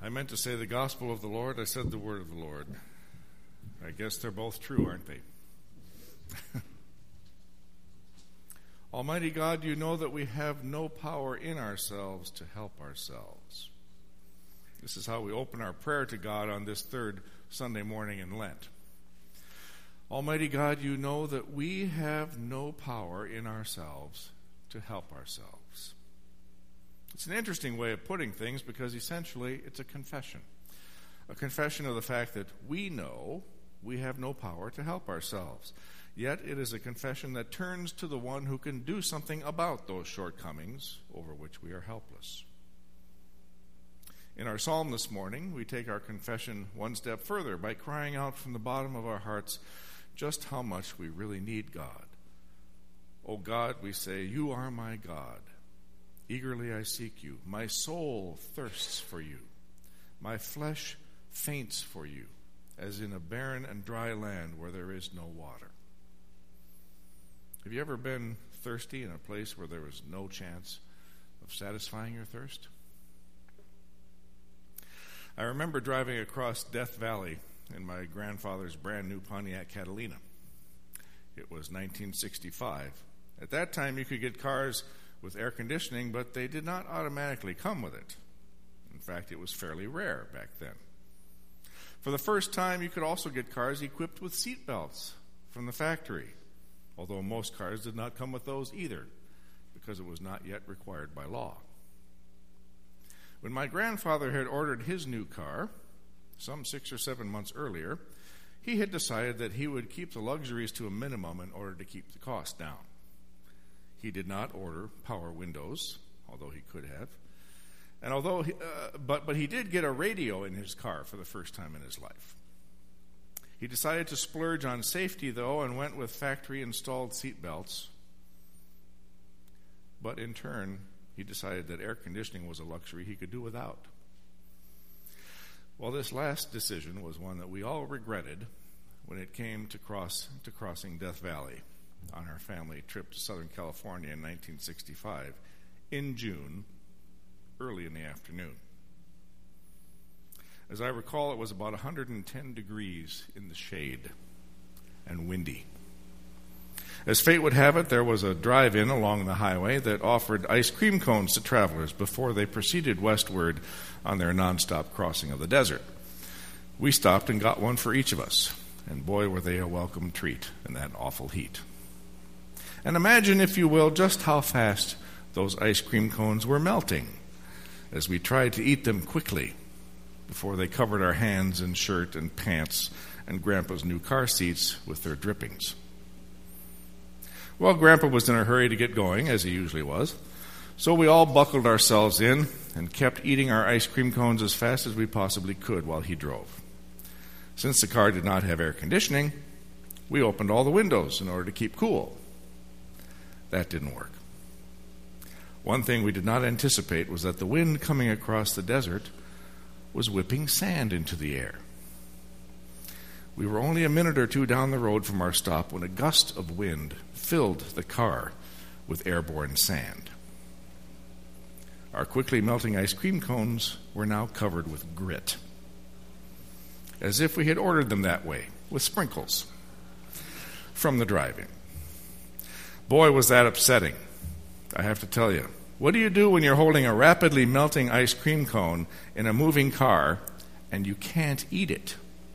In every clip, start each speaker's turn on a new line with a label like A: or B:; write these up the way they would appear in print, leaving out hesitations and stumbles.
A: I meant to say the gospel of the Lord. I said the word of the Lord. I guess they're both true, aren't they? Almighty God, you know that we have no power in ourselves to help ourselves. This is how we open our prayer to God on this third Sunday morning in Lent. Almighty God, you know that we have no power in ourselves to help ourselves. It's an interesting way of putting things because essentially it's a confession of the fact that we know we have no power to help ourselves. Yet it is a confession that turns to the one who can do something about those shortcomings over which we are helpless. In our psalm this morning, we take our confession one step further by crying out from the bottom of our hearts just how much we really need God. O God, we say, you are my God. Eagerly I seek you. My soul thirsts for you. My flesh faints for you, as in a barren and dry land where there is no water. Have you ever been thirsty in a place where there was no chance of satisfying your thirst? I remember driving across Death Valley in my grandfather's brand new Pontiac Catalina. It was 1965. At that time, you could get cars with air conditioning, but they did not automatically come with it. In fact, it was fairly rare back then. For the first time, you could also get cars equipped with seat belts from the factory, although most cars did not come with those either, because it was not yet required by law. When my grandfather had ordered his new car, some 6 or 7 months earlier, he had decided that he would keep the luxuries to a minimum in order to keep the cost down. He did not order power windows, although he could have. And but he did get a radio in his car for the first time in his life. He decided to splurge on safety, though, and went with factory-installed seat belts. But in turn, he decided that air conditioning was a luxury he could do without. Well, this last decision was one that we all regretted when it came to crossing Death Valley on our family trip to Southern California in 1965 in June, early in the afternoon. As I recall, it was about 110 degrees in the shade and windy. As fate would have it, there was a drive-in along the highway that offered ice cream cones to travelers before they proceeded westward on their nonstop crossing of the desert. We stopped and got one for each of us, and boy, were they a welcome treat in that awful heat. And imagine, if you will, just how fast those ice cream cones were melting as we tried to eat them quickly before they covered our hands and shirt and pants and Grandpa's new car seats with their drippings. Well, Grandpa was in a hurry to get going, as he usually was, so we all buckled ourselves in and kept eating our ice cream cones as fast as we possibly could while he drove. Since the car did not have air conditioning, we opened all the windows in order to keep cool. That didn't work. One thing we did not anticipate was that the wind coming across the desert was whipping sand into the air. We were only a minute or two down the road from our stop when a gust of wind filled the car with airborne sand. Our quickly melting ice cream cones were now covered with grit, as if we had ordered them that way, with sprinkles from the drive-in. Boy, was that upsetting, I have to tell you. What do you do when you're holding a rapidly melting ice cream cone in a moving car and you can't eat it?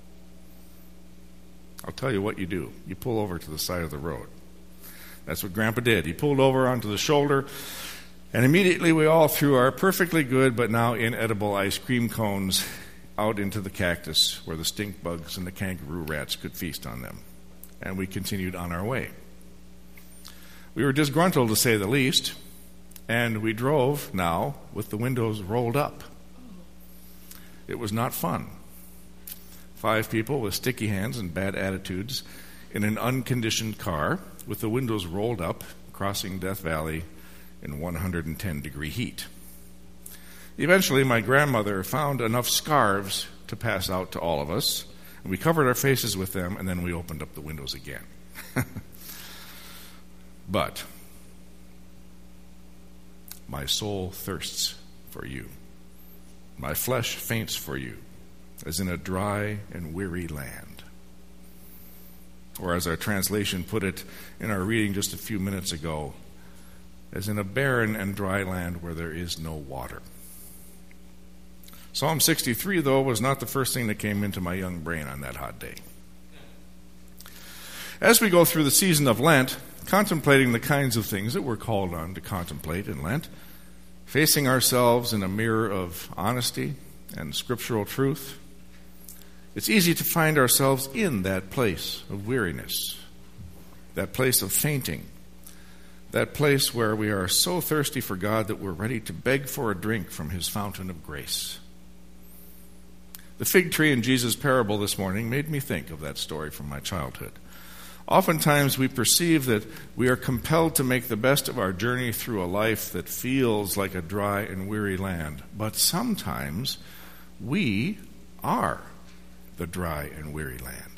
A: I'll tell you what you do. You pull over to the side of the road. That's what Grandpa did. He pulled over onto the shoulder, and immediately we all threw our perfectly good but now inedible ice cream cones out into the cactus where the stink bugs and the kangaroo rats could feast on them. And we continued on our way. We were disgruntled, to say the least, and we drove now with the windows rolled up. It was not fun. 5 people with sticky hands and bad attitudes in an unconditioned car with the windows rolled up, crossing Death Valley in 110-degree heat. Eventually, my grandmother found enough scarves to pass out to all of us, and we covered our faces with them, and then we opened up the windows again. But my soul thirsts for you. My flesh faints for you, as in a dry and weary land. Or as our translation put it in our reading just a few minutes ago, as in a barren and dry land where there is no water. Psalm 63, though, was not the first thing that came into my young brain on that hot day. As we go through the season of Lent, contemplating the kinds of things that we're called on to contemplate in Lent, facing ourselves in a mirror of honesty and scriptural truth, it's easy to find ourselves in that place of weariness, that place of fainting, that place where we are so thirsty for God that we're ready to beg for a drink from his fountain of grace. The fig tree in Jesus' parable this morning made me think of that story from my childhood. Oftentimes we perceive that we are compelled to make the best of our journey through a life that feels like a dry and weary land. But sometimes we are the dry and weary land.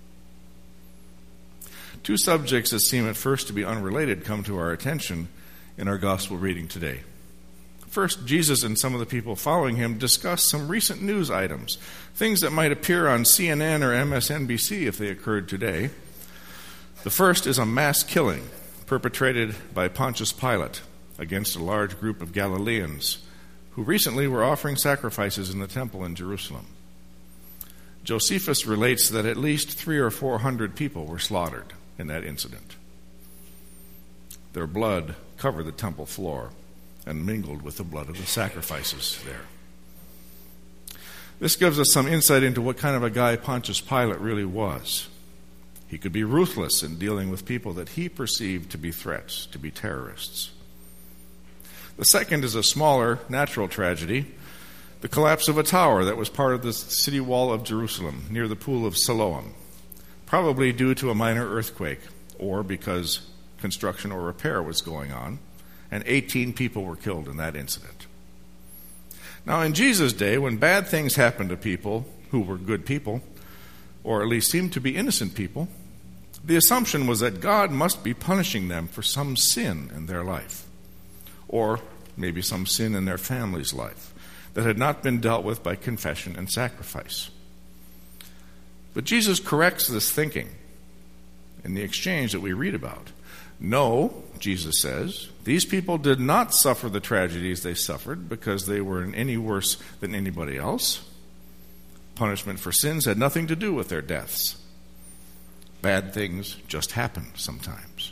A: Two subjects that seem at first to be unrelated come to our attention in our gospel reading today. First, Jesus and some of the people following him discuss some recent news items, things that might appear on CNN or MSNBC if they occurred today. The first is a mass killing perpetrated by Pontius Pilate against a large group of Galileans who recently were offering sacrifices in the temple in Jerusalem. Josephus relates that at least 300 or 400 people were slaughtered in that incident. Their blood covered the temple floor and mingled with the blood of the sacrifices there. This gives us some insight into what kind of a guy Pontius Pilate really was. He could be ruthless in dealing with people that he perceived to be threats, to be terrorists. The second is a smaller natural tragedy, the collapse of a tower that was part of the city wall of Jerusalem near the pool of Siloam, probably due to a minor earthquake or because construction or repair was going on, and 18 people were killed in that incident. Now, in Jesus' day, when bad things happened to people who were good people, or at least seemed to be innocent people, the assumption was that God must be punishing them for some sin in their life, or maybe some sin in their family's life that had not been dealt with by confession and sacrifice. But Jesus corrects this thinking in the exchange that we read about. No, Jesus says, these people did not suffer the tragedies they suffered because they were in any worse than anybody else. Punishment for sins had nothing to do with their deaths. Bad things just happen sometimes.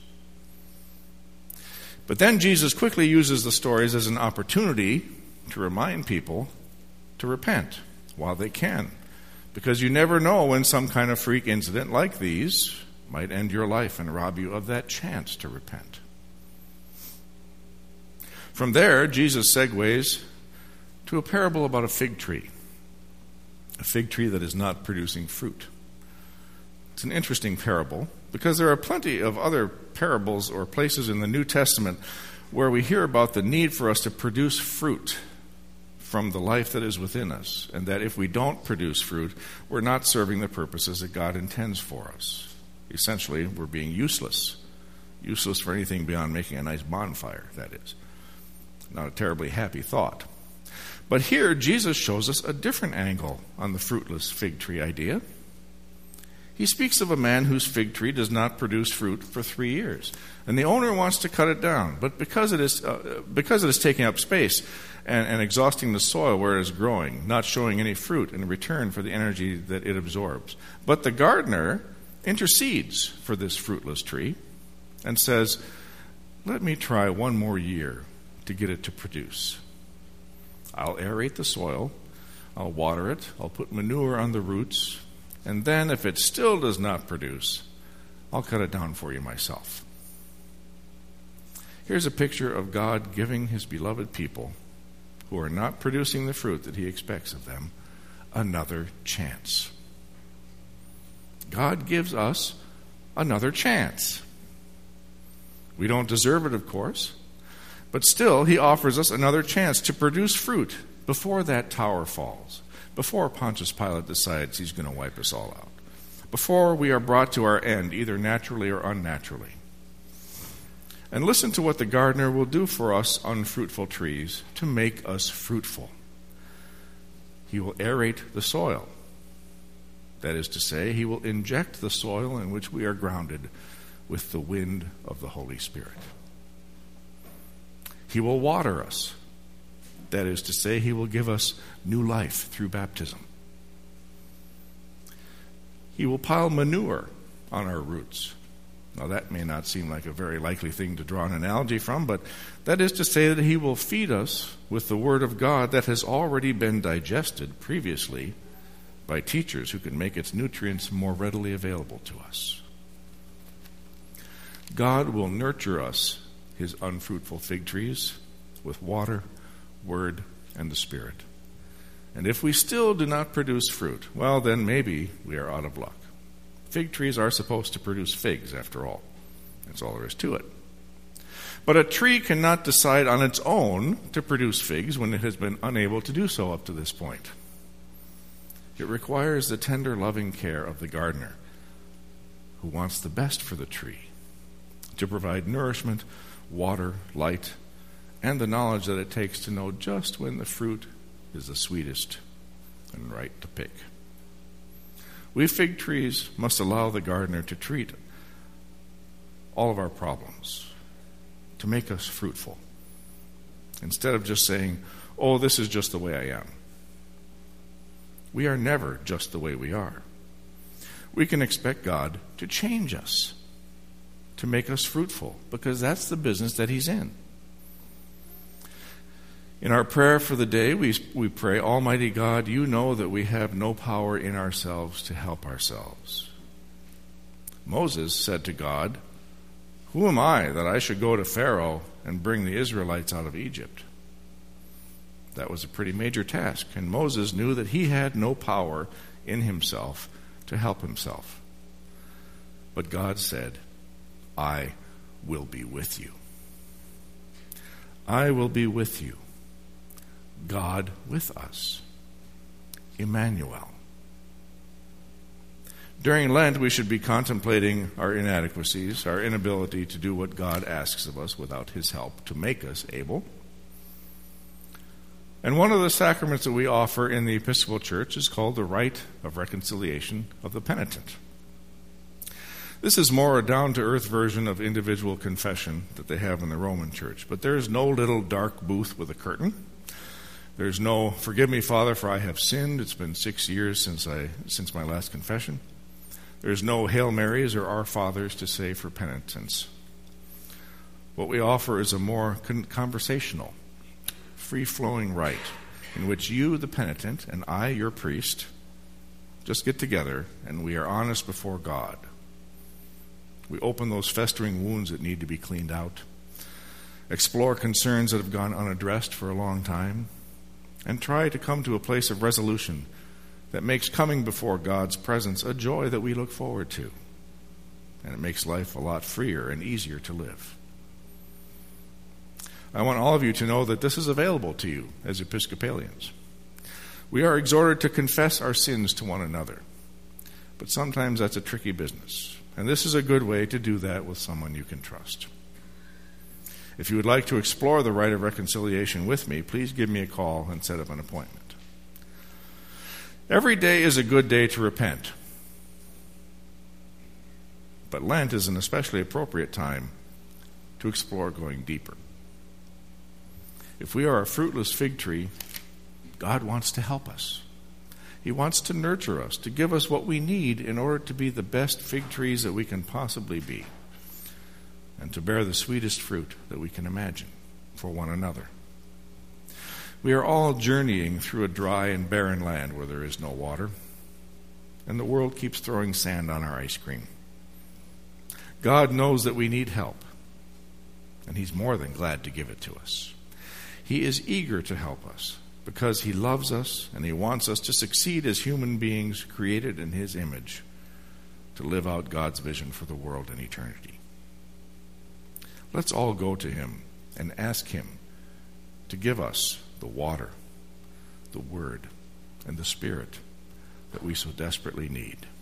A: But then Jesus quickly uses the stories as an opportunity to remind people to repent while they can. Because you never know when some kind of freak incident like these might end your life and rob you of that chance to repent. From there, Jesus segues to a parable about a fig tree that is not producing fruit. It's an interesting parable because there are plenty of other parables or places in the New Testament where we hear about the need for us to produce fruit from the life that is within us, and that if we don't produce fruit, we're not serving the purposes that God intends for us. Essentially, we're being useless for anything beyond making a nice bonfire, that is. Not a terribly happy thought. But here, Jesus shows us a different angle on the fruitless fig tree idea. He speaks of a man whose fig tree does not produce fruit for 3 years, and the owner wants to cut it down, but because it is taking up space and exhausting the soil where it is growing, not showing any fruit in return for the energy that it absorbs. But the gardener intercedes for this fruitless tree and says, "Let me try 1 more year to get it to produce. I'll aerate the soil, I'll water it, I'll put manure on the roots, and then if it still does not produce, I'll cut it down for you myself." Here's a picture of God giving his beloved people who are not producing the fruit that he expects of them another chance. God gives us another chance. We don't deserve it, of course, but still he offers us another chance to produce fruit before that tower falls, before Pontius Pilate decides he's going to wipe us all out, before we are brought to our end, either naturally or unnaturally. And listen to what the gardener will do for us unfruitful trees to make us fruitful. He will aerate the soil. That is to say, he will inject the soil in which we are grounded with the wind of the Holy Spirit. He will water us. That is to say, he will give us new life through baptism. He will pile manure on our roots. Now, that may not seem like a very likely thing to draw an analogy from, but that is to say that he will feed us with the Word of God that has already been digested previously by teachers who can make its nutrients more readily available to us. God will nurture us, his unfruitful fig trees, with water, Word, and the Spirit. And if we still do not produce fruit, well, then maybe we are out of luck. Fig trees are supposed to produce figs, after all. That's all there is to it. But a tree cannot decide on its own to produce figs when it has been unable to do so up to this point. It requires the tender, loving care of the gardener, who wants the best for the tree, to provide nourishment, water, light, and the knowledge that it takes to know just when the fruit is the sweetest and right to pick. We fig trees must allow the gardener to treat all of our problems, to make us fruitful, instead of just saying, oh, this is just the way I am. We are never just the way we are. We can expect God to change us, to make us fruitful, because that's the business that he's in. In our prayer for the day, we pray, Almighty God, you know that we have no power in ourselves to help ourselves. Moses said to God, who am I that I should go to Pharaoh and bring the Israelites out of Egypt? That was a pretty major task, and Moses knew that he had no power in himself to help himself. But God said, I will be with you. I will be with you. God with us. Emmanuel. During Lent, we should be contemplating our inadequacies, our inability to do what God asks of us without his help to make us able. And one of the sacraments that we offer in the Episcopal Church is called the rite of reconciliation of the penitent. This is more a down-to-earth version of individual confession that they have in the Roman Church. But there is no little dark booth with a curtain. There's no, forgive me, Father, for I have sinned. It's been 6 years since my last confession. There's no Hail Marys or Our Fathers to say for penitence. What we offer is a more conversational, free-flowing rite in which you, the penitent, and I, your priest, just get together and we are honest before God. We open those festering wounds that need to be cleaned out, explore concerns that have gone unaddressed for a long time, and try to come to a place of resolution that makes coming before God's presence a joy that we look forward to. And it makes life a lot freer and easier to live. I want all of you to know that this is available to you as Episcopalians. We are exhorted to confess our sins to one another, but sometimes that's a tricky business. And this is a good way to do that with someone you can trust. If you would like to explore the rite of reconciliation with me, please give me a call and set up an appointment. Every day is a good day to repent. But Lent is an especially appropriate time to explore going deeper. If we are a fruitless fig tree, God wants to help us. He wants to nurture us, to give us what we need in order to be the best fig trees that we can possibly be, and to bear the sweetest fruit that we can imagine for one another. We are all journeying through a dry and barren land where there is no water, and the world keeps throwing sand on our ice cream. God knows that we need help, and he's more than glad to give it to us. He is eager to help us because he loves us and he wants us to succeed as human beings created in his image, to live out God's vision for the world and eternity. Let's all go to him and ask him to give us the water, the word, and the Spirit that we so desperately need.